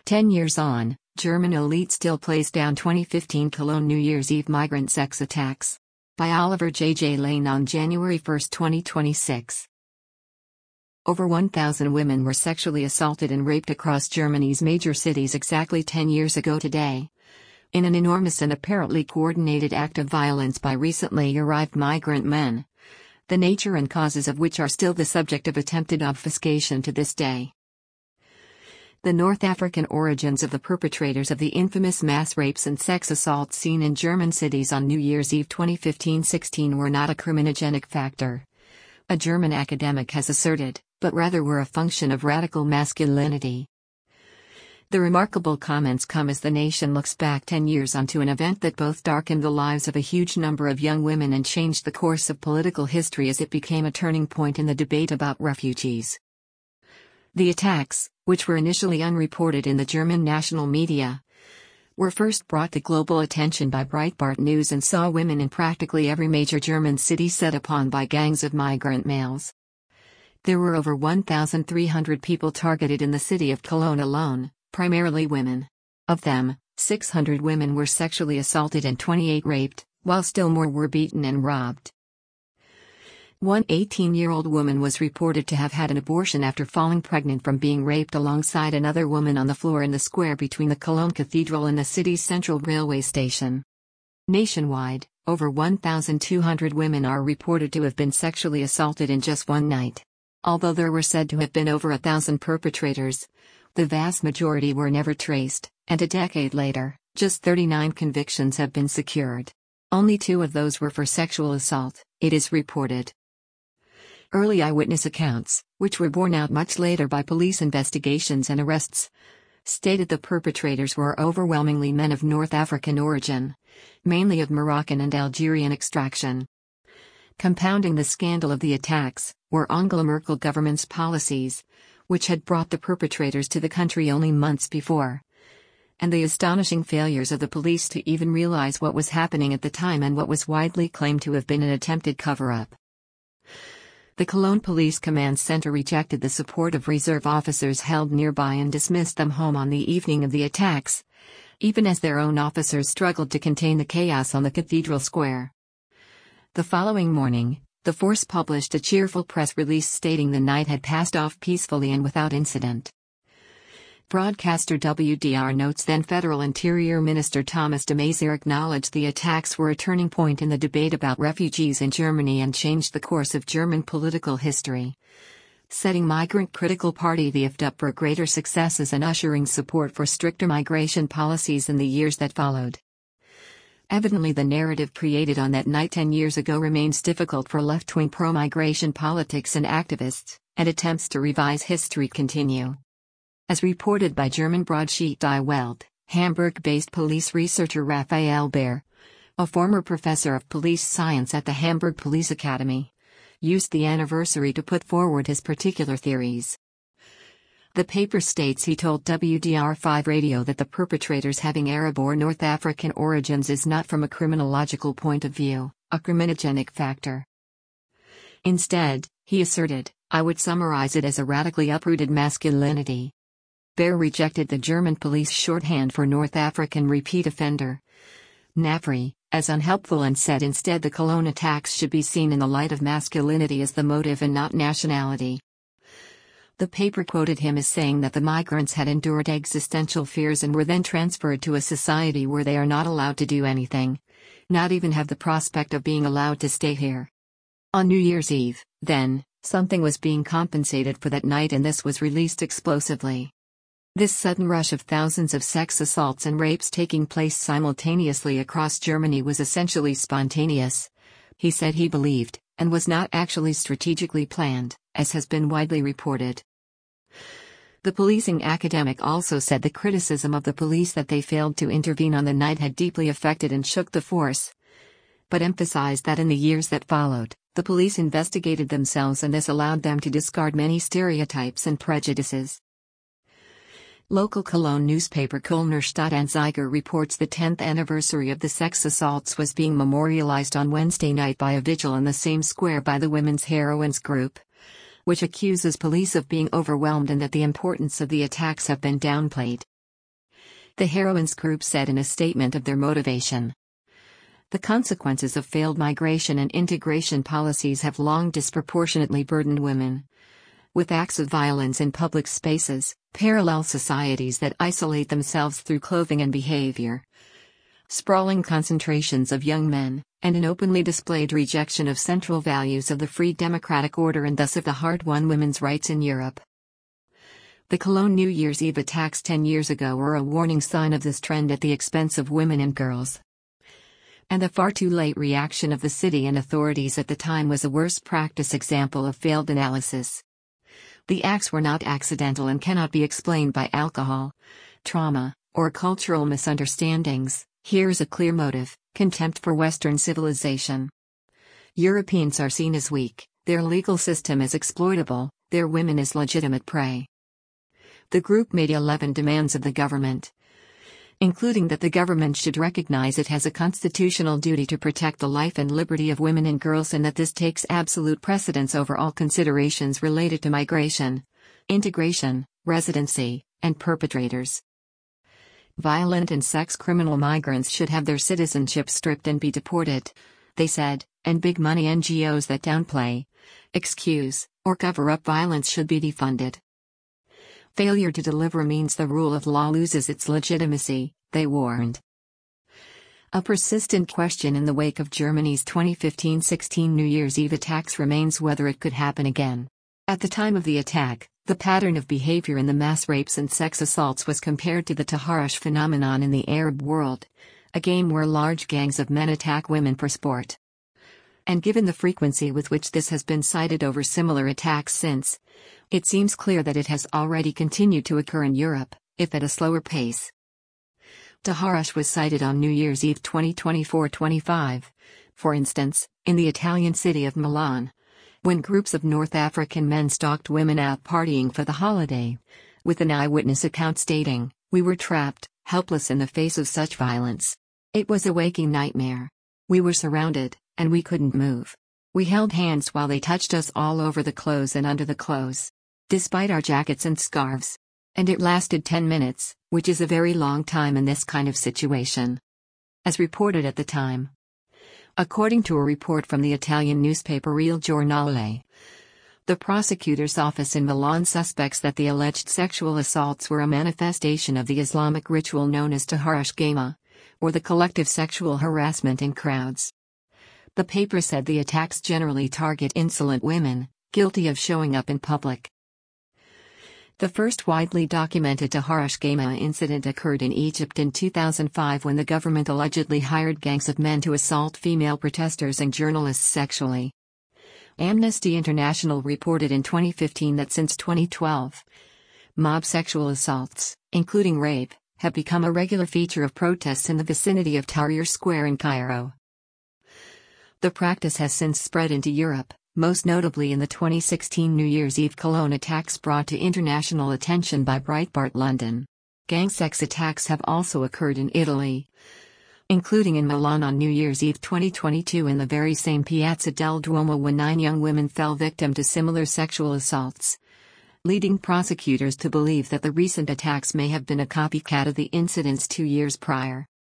10 years on, German elite still plays down 2015 Cologne New Year's Eve migrant sex attacks. By Oliver J. Lane on January 1, 2026. Over 1,000 women were sexually assaulted and raped across Germany's major cities exactly 10 years ago today. In an enormous and apparently coordinated act of violence by recently arrived migrant men, the nature and causes of which are still the subject of attempted obfuscation to this day. The North African origins of the perpetrators of the infamous mass rapes and sex assaults seen in German cities on New Year's Eve 2015-16 were not a criminogenic factor, a German academic has asserted, but rather were a function of radical masculinity. The remarkable comments come as the nation looks back 10 years onto an event that both darkened the lives of a huge number of young women and changed the course of political history as it became a turning point in the debate about refugees. The attacks, which were initially unreported in the German national media, were first brought to global attention by Breitbart News and saw women in practically every major German city set upon by gangs of migrant males. There were over 1,300 people targeted in the city of Cologne alone, primarily women. Of them, 600 women were sexually assaulted and 28 raped, while still more were beaten and robbed. One 18-year-old woman was reported to have had an abortion after falling pregnant from being raped alongside another woman on the floor in the square between the Cologne Cathedral and the city's central railway station. Nationwide, over 1,200 women are reported to have been sexually assaulted in just one night. Although there were said to have been over 1,000 perpetrators, the vast majority were never traced, and a decade later, just 39 convictions have been secured. Only 2 of those were for sexual assault, it is reported. Early eyewitness accounts, which were borne out much later by police investigations and arrests, stated the perpetrators were overwhelmingly men of North African origin, mainly of Moroccan and Algerian extraction. Compounding the scandal of the attacks, were Angela Merkel government's policies, which had brought the perpetrators to the country only months before, and the astonishing failures of the police to even realize what was happening at the time and what was widely claimed to have been an attempted cover-up. The Cologne Police Command Center rejected the support of reserve officers held nearby and dismissed them home on the evening of the attacks, even as their own officers struggled to contain the chaos on the Cathedral Square. The following morning, the force published a cheerful press release stating the night had passed off peacefully and without incident. Broadcaster WDR notes then Federal Interior Minister Thomas de Maizière acknowledged the attacks were a turning point in the debate about refugees in Germany and changed the course of German political history, setting migrant-critical party the AfD up for greater successes and ushering support for stricter migration policies in the years that followed. Evidently the narrative created on that night 10 years ago remains difficult for left-wing pro-migration politics and activists, and attempts to revise history continue. As reported by German broadsheet Die Welt, Hamburg-based police researcher Raphael Baer, a former professor of police science at the Hamburg Police Academy, used the anniversary to put forward his particular theories. The paper states he told WDR5 radio that the perpetrators having Arab or North African origins is not from a criminological point of view, a criminogenic factor. Instead, he asserted, I would summarize it as a radically uprooted masculinity. Baer rejected the German police shorthand for North African repeat offender, NAFRI, as unhelpful and said instead the Cologne attacks should be seen in the light of masculinity as the motive and not nationality. The paper quoted him as saying that the migrants had endured existential fears and were then transferred to a society where they are not allowed to do anything, not even have the prospect of being allowed to stay here. On New Year's Eve, then, something was being compensated for that night and this was released explosively. This sudden rush of thousands of sex assaults and rapes taking place simultaneously across Germany was essentially spontaneous, he said he believed, and was not actually strategically planned, as has been widely reported. The policing academic also said the criticism of the police that they failed to intervene on the night had deeply affected and shook the force, but emphasized that in the years that followed, the police investigated themselves and this allowed them to discard many stereotypes and prejudices. Local Cologne newspaper Kölner Stadtanzeiger reports the 10th anniversary of the sex assaults was being memorialized on Wednesday night by a vigil in the same square by the Women's Heroines group, which accuses police of being overwhelmed and that the importance of the attacks have been downplayed. The heroines group said in a statement of their motivation. The consequences of failed migration and integration policies have long disproportionately burdened women. With acts of violence in public spaces, parallel societies that isolate themselves through clothing and behavior, sprawling concentrations of young men, and an openly displayed rejection of central values of the free democratic order and thus of the hard-won women's rights in Europe. The Cologne New Year's Eve attacks 10 years ago were a warning sign of this trend at the expense of women and girls. And the far too late reaction of the city and authorities at the time was a worst practice example of failed analysis. The acts were not accidental and cannot be explained by alcohol, trauma, or cultural misunderstandings. Here's a clear motive: contempt for Western civilization. Europeans are seen as weak, their legal system as exploitable, their women as legitimate prey. The group made 11 demands of the government, including that the government should recognize it has a constitutional duty to protect the life and liberty of women and girls, and that this takes absolute precedence over all considerations related to migration, integration, residency, and perpetrators. Violent and sex criminal migrants should have their citizenship stripped and be deported, they said, and big money NGOs that downplay, excuse, or cover up violence should be defunded. Failure to deliver means the rule of law loses its legitimacy, they warned. A persistent question in the wake of Germany's 2015-16 New Year's Eve attacks remains whether it could happen again. At the time of the attack, the pattern of behavior in the mass rapes and sex assaults was compared to the Taharish phenomenon in the Arab world, a game where large gangs of men attack women for sport. And given the frequency with which this has been cited over similar attacks since, it seems clear that it has already continued to occur in Europe, if at a slower pace. Taharish was cited on New Year's Eve 2024-25, for instance, in the Italian city of Milan, when groups of North African men stalked women out partying for the holiday, with an eyewitness account stating, "We were trapped, helpless in the face of such violence. It was a waking nightmare. We were surrounded, and we couldn't move. We held hands while they touched us all over the clothes and under the clothes, despite our jackets and scarves. And it lasted 10 minutes, which is a very long time in this kind of situation," as reported at the time. According to a report from the Italian newspaper Il Giornale, the prosecutor's office in Milan suspects that the alleged sexual assaults were a manifestation of the Islamic ritual known as Taharish Gama, or the collective sexual harassment in crowds. The paper said the attacks generally target insolent women, guilty of showing up in public. The first widely documented Taharish Gama incident occurred in Egypt in 2005 when the government allegedly hired gangs of men to assault female protesters and journalists sexually. Amnesty International reported in 2015 that since 2012, mob sexual assaults, including rape, have become a regular feature of protests in the vicinity of Tahrir Square in Cairo. The practice has since spread into Europe, most notably in the 2016 New Year's Eve Cologne attacks brought to international attention by Breitbart London. Gang sex attacks have also occurred in Italy, including in Milan on New Year's Eve 2022 in the very same Piazza del Duomo when 9 young women fell victim to similar sexual assaults, leading prosecutors to believe that the recent attacks may have been a copycat of the incidents 2 years prior.